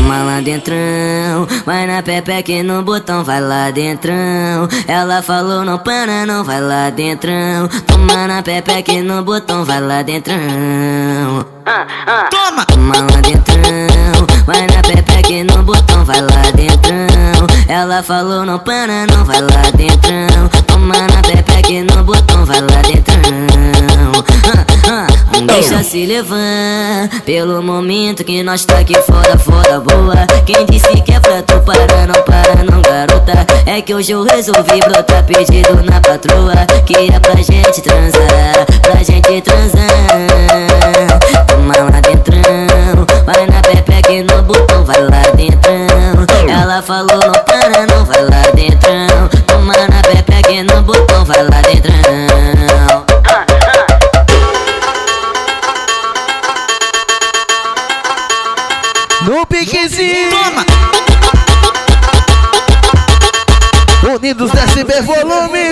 Toma lá dentrão, vai na pepeca no botão, vai lá dentrão. Ela falou não para, não, vai lá dentrão. Toma na pepeca no botão, vai lá dentrão. Toma! Toma lá dentrão, vai na pepeca no botão, vai lá dentrão. Ela falou não para, não, vai lá dentrão. Toma na pepeca no botão, vai lá dentrão. Deixa se levar pelo momento que nós tá aqui fora, fora boa. Quem disse que é pra tu parar, não para não, garota. É que hoje eu resolvi brotar pedido na patroa, que é pra gente transar, pra gente transar. Toma lá dentrão, vai na pepeca no botão, vai lá dentrão. Ela falou não para, não, vai lá dentrão. Toma na pepeca no botão, vai lá dentrão. No piquezinho! Toma! Unidos SB Volume!